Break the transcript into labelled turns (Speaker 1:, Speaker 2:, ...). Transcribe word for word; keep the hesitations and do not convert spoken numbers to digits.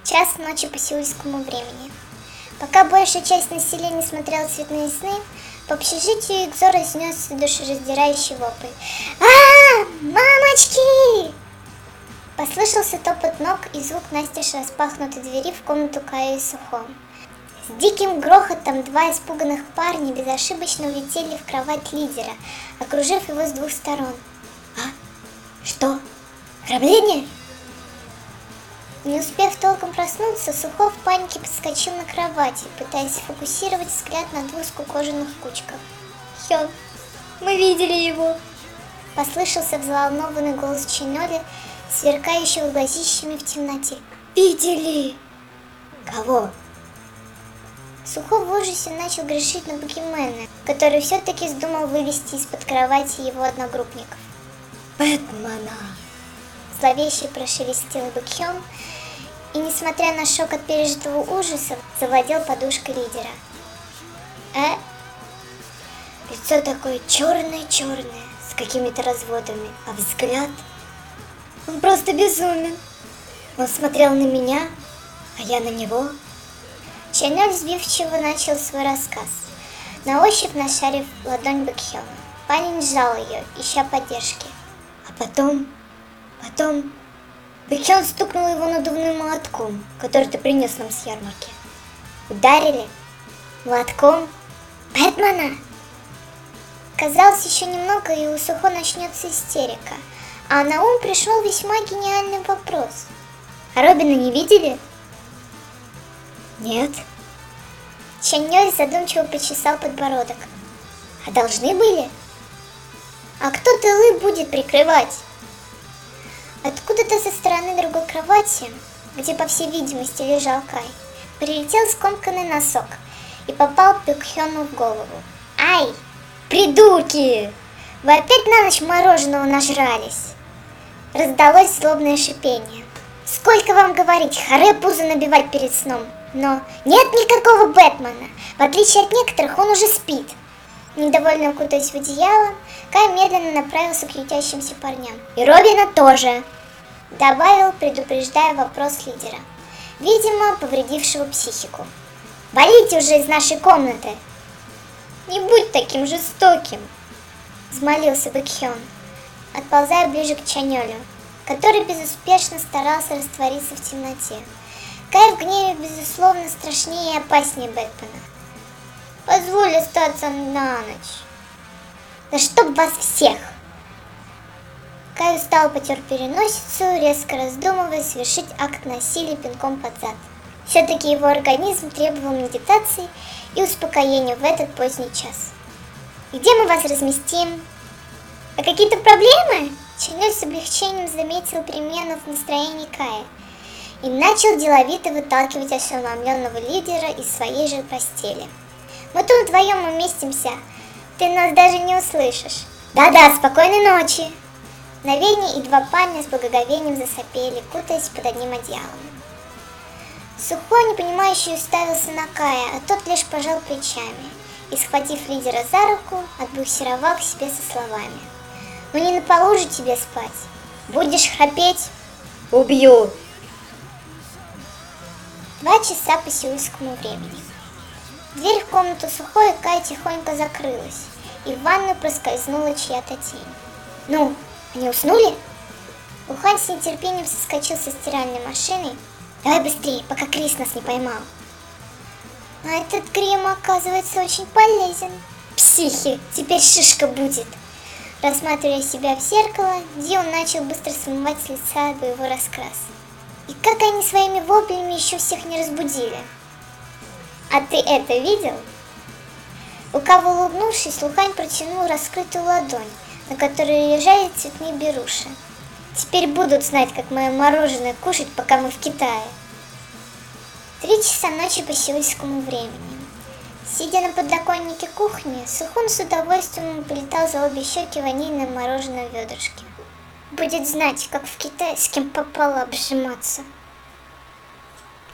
Speaker 1: Час ночи по сеульскому времени. Пока большая часть населения смотрела цветные сны, по общежитию Икзо разнесся душераздирающий вопль. А, мамочки! Послышался топот ног и звук настежь распахнутой двери в комнату Каю и Сухо. С диким грохотом два испуганных парня безошибочно улетели в кровать лидера, окружив его с двух сторон. А? Что? Ограбление? Не успев толком проснуться, Сухо в панике подскочил на кровати, пытаясь сфокусировать взгляд на двух скукоженных кучках. «Хён, мы видели его!» Послышался взволнованный голос Ченёли, сверкающего глазищами в темноте. «Видели!» «Кого?» Сухо в ужасе начал грешить на Букимена, который все-таки вздумал вывести из-под кровати его одногруппников. «Бэтмена!» Зловеще прошелестел Бэкхён и, несмотря на шок от пережитого ужаса, завладел подушкой лидера. «Э?» Лицо такое черное-черное, с какими-то разводами, а взгляд... Он просто безумен. Он смотрел на меня, а я на него. Ченёль сбивчиво начал свой рассказ, на ощупь нашарив ладонь Бэкхёна. Парень сжал ее, ища поддержки. А потом... Потом... Бэкхён стукнул его надувным молотком, который ты принес нам с ярмарки. Ударили? Молотком? Бэтмена? Казалось, еще немного, и у Сухо начнется истерика. А на ум пришел весьма гениальный вопрос. А Робина не видели? Нет. Ченёль задумчиво почесал подбородок. А должны были? А кто тылы будет прикрывать? Откуда-то со стороны другой кровати, где, по всей видимости, лежал Кай, прилетел скомканный носок и попал Бэкхёну в голову. Ай, придурки! Вы опять на ночь мороженого нажрались? Раздалось злобное шипение. Сколько вам говорить, харе пузо набивать перед сном? Но нет никакого Бэтмена. В отличие от некоторых, он уже спит. Недовольно укутаясь в одеяло, Кай медленно направился к ютящимся парням. И Робина тоже, добавил, предупреждая вопрос лидера, видимо, повредившего психику. Валите уже из нашей комнаты. Не будь таким жестоким, взмолился Бэкхён, отползая ближе к Ченёлю, который безуспешно старался раствориться в темноте. Кай в гневе, безусловно, страшнее и опаснее Бэтмена. Позволь остаться на ночь. Да чтоб вас всех! Кай устал, потер переносицу, резко раздумывая совершить акт насилия пинком под зад. Все-таки его организм требовал медитации и успокоения в этот поздний час. Где мы вас разместим? А какие-то проблемы? Ченёль с облегчением заметил перемену в настроении Кая и начал деловито выталкивать ошеломленного лидера из своей же постели. Мы тут вдвоем уместимся, ты нас даже не услышишь. Да-да, спокойной ночи. Мгновение, и два парня с благоговением засопели, кутаясь под одним одеялом. Сухо, непонимающе, уставился на Кая, а тот лишь пожал плечами и, схватив лидера за руку, отбуксировал к себе со словами. Ну не на полу же тебе спать. Будешь храпеть? Убью. Два часа по сеульскому времени. Дверь в комнату Сухо и Кая тихонько закрылась, и в ванную проскользнула чья-то тень. Ну, они уснули? Ухань с нетерпением соскочил со стиральной машины. Давай быстрее, пока Крис нас не поймал. А этот крем, оказывается, очень полезен. Психи, теперь шишка будет. Рассматривая себя в зеркало, Дион начал быстро смывать с лица боевой раскрас. И как они своими воплями еще всех не разбудили. А ты это видел? Лукаво улыбнувшись, Лухань протянул раскрытую ладонь, на которой лежали цветные беруши. Теперь будут знать, как мое мороженое кушать, пока мы в Китае. Три часа ночи по сеульскому времени. Сидя на подоконнике кухни, Сухун с удовольствием полетал за обе щеки ванильное мороженое в ведрышке. Будет знать, как в Китае с кем попало обжиматься.